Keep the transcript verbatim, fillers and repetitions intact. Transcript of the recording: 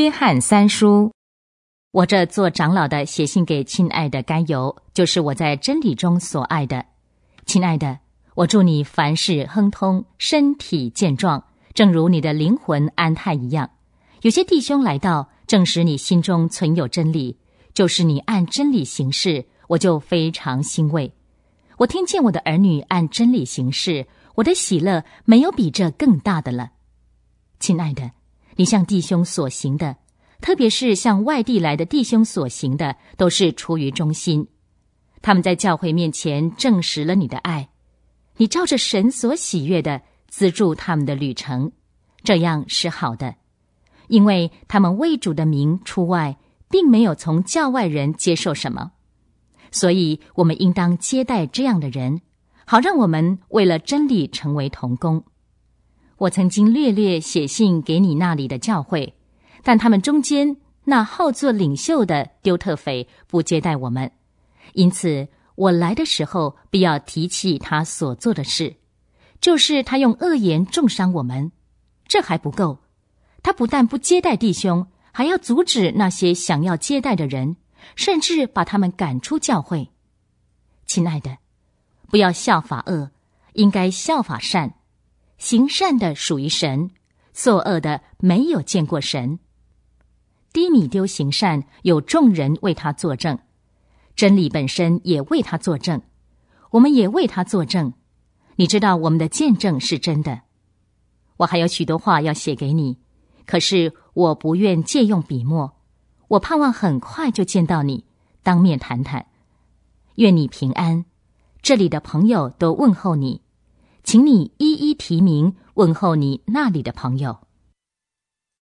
约翰三书。我这做长老的写信给亲爱的该犹，就是我在真理中所爱的。亲爱的，我祝你凡事亨通，身体健壮，正如你的灵魂安泰一样。有些弟兄来到，证实你心中存有真理，就是你按真理行事，我就非常欣慰。我听见我的儿女按真理行事，我的喜乐没有比这更大的了。亲爱的，你向弟兄所行的，特别是向外地来的弟兄所行的，都是出于忠心。他们在教会面前证实了你的爱，你照着神所喜悦的资助他们的旅程，这样是好的，因为他们为主的名出外，并没有从教外人接受什么，所以我们应当接待这样的人，好让我们为了真理成为同工。我曾经略略写信给你那里的教会，但他们中间那好做领袖的丢特腓不接待我们，因此我来的时候必要提起他所做的事，就是他用恶言重伤我们。这还不够，他不但不接待弟兄，还要阻止那些想要接待的人，甚至把他们赶出教会。亲爱的，不要效法恶，应该效法善。行善的属于神，作恶的没有见过神。低米丢行善，有众人为他作证，真理本身也为他作证，我们也为他作证。你知道我们的见证是真的。我还有许多话要写给你，可是我不愿借用笔墨，我盼望很快就见到你，当面谈谈。愿你平安，这里的朋友都问候你，请你一一提名问候你那里的朋友。